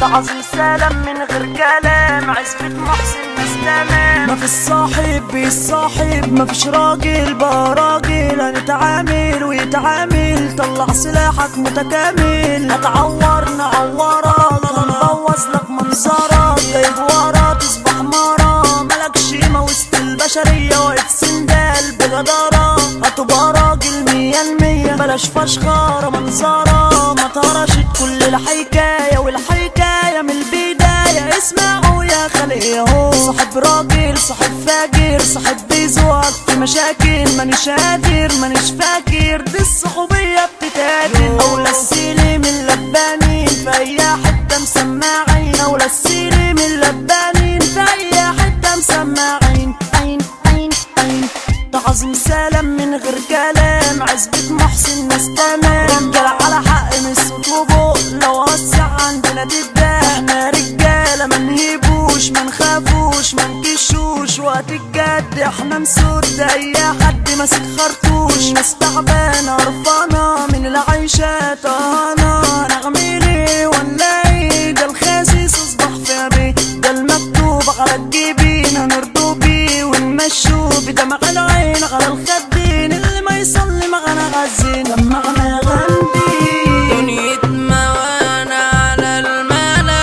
تعظيم سلام من غير كلام، عزبة محسن ناس تمام. مفيش صاحب بيصاحب، مفيش راجل بقى راجل، هنتعامل ويتعامل، طلع سلاحك متكامل. هتعور نعورك، هنبوظ لك منظرك، جايب ورا تصبح مرة، ملكش قيمة وسط البشرية، واقف سندال بجدارة، هتبقى راجل 100%. بلاش فشخرة منظرة، ما تهرشت كل الحكاية، والحكاية من البداية. اسمعوا يا خلق ياهو، صاحب راجل صاحب فاجر، صاحب بيزوق في مشاكل، مانيش قادر مانيش فاكر، دي الصحوبية بتتاكل. أولى السيلي من لبانين في أي حتة مسماعين، أولى السيلي من لبانين في أي حتة مسماعين. عين عين عين تعظيم سلام من غير كلام، عزبة محسن ناس تمام. رجالة على حق من الصوت وبق، لو وسع عندنا تتباع. احنا رجالة منهبوش منخافوش منكشوش، وقت الجد احنا نسود اي حد ماسك خرطوش. ناس تعبانة قرفانة من العيشة طهانة، نعملي ولا ايه؟ ده الخاسيس اصبح في ابي، ده المكتوب على الجبين، هنرضو بيه ونمشوا بدمع العين على الخدين. اللي ما يصلي معانا غزين، دمعنا غندي دنيتنا وانا على الملا،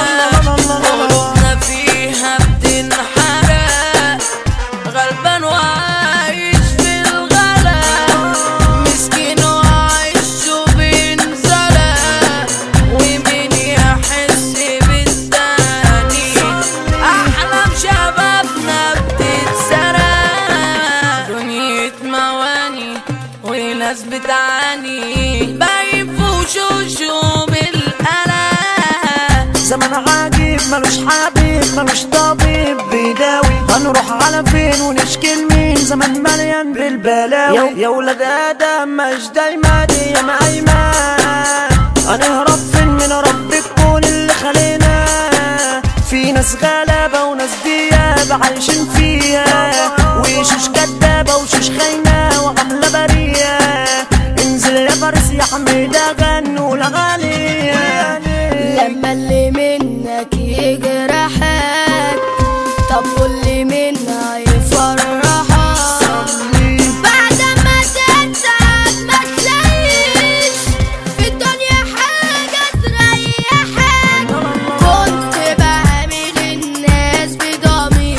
قلوبنا فيها بتنحرق، غلبان وعايش في الغلا، مسكين وعايش وبينزرق، ومين يحس بالتاني؟ احلام شبابنا بتتسرق، دنيا مواني وناس بتعاني، باين في وشوشهم القلق. زمن عجيب ملوش حبيب ملوش طبيب بيداوي، هنروح على فين ونشكي لمين؟ زمن مليان بالبلاوي. يا ولاد ادم مش دايما دي يا ايمان، هنهرب فين من رب الكون اللي خلينا؟ في ناس غلابة وناس دياب عايشين فيها، وشوش كدابة وشوش خاينة وعاملة برية. انزل يا فارس يا حميدة غنوا الأغاني، لما اللي منك يجرحك، طب واللي منا يفرحك. بعد ما تتعب ما تلاقيش في الدنيا حاجة تريحك. كنت بعامل الناس بضمير،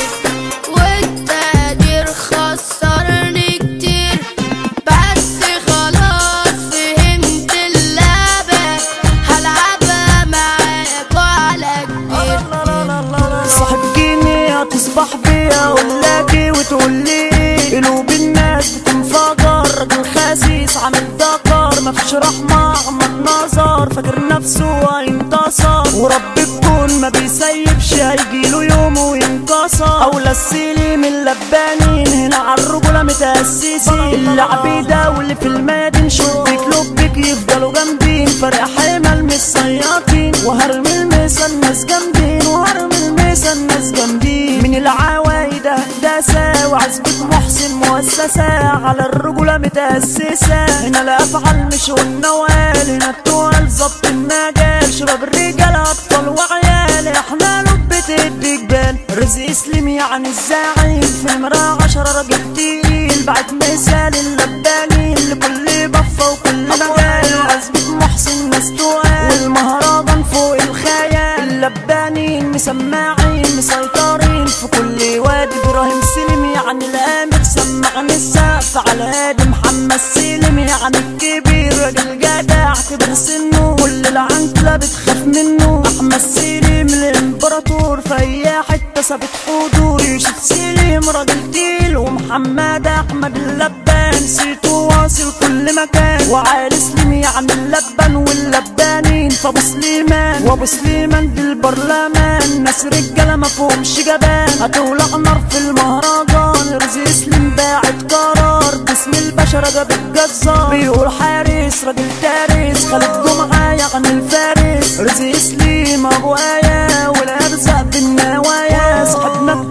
والتقدير خسرني كتير، بس خلاص فهمت اللعبة، هلعبها معاك وعلى كبير. صاحب جيني هتصبح بيا ولاكي وتقولي قلوب الناس بتنفجر، راجل خسيس عامل ذكر، مفيش رحمة عمد نظر، فاكر نفسه هينتصر، ورب الكون ما بيسيبش هيجيله يوم وينكسر. أولى السيلي من لبانين هنا عالرجولة متأسسين، اللي عبيدة واللي في المدين شبك لبك يفضلوا جامدين، فرق حمل مش صياطين، وهرمي المسا الناس جامدين، وهرمي المسا الناس جامدين. من العوايد هندسة وعزبة محسن مؤسسة، على الرجولة متأسسة، هنا الأفعال مش والنوال، هنا التوال ظبط المجال، شباب الرجال أطفال وعيال، احنا لبة الدجال. رزق سليم يعني الزعيم، في المراعي 10 راجل تقيل، بعت مثال اللبانين لكل بفة وكل مجال، عزبة محسن ناس توال، والمهرجان فوق الخيال. اللبانين مسماعين مسيطرين في كل وادي، ابراهيم سليم يعني الامر، سمعني السقف على هادي، محمد سليم يعني الكبير، راجل جدع كبر سنه، كل العنكلة بتخاف منه. احمد سليم الامبراطور في اي حتة ثابت حضور، يوسف سليم راجل تقيل، ومحمد احمد اللبان صيته واصل كل مكان، وعالي سليم يعني اللبان واللبانين فابو سليمان، وابو سليمان بالبرلمان، ناس رجاله مفهومش جبان، هتولع نار في المهرجان. رزق سليم باعت قرار باسم البشر جاب الجزار، بيقول حارس راجل تارس، خالد جمعة يعني الفارس. رزق سليم ابو ايه والارزاق بالنوايا، صاحبنا كتير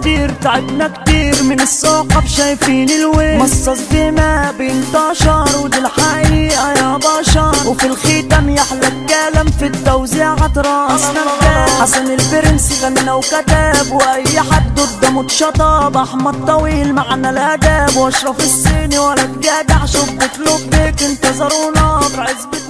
تعبنا كتير من الصحاب شايفين الويل، مصاص دماء بينتشر ودي الحقيقة يا بشر، وفي الختام يحلى الكلام في التوزيع راسنا الجاب. حسن البرنس غنى وكتب واي حد قدامه اتشطب، احمد طويل معنا الاداب، واشرف الصيني ولا الجدع شبك لبك انتظرونا بعزبة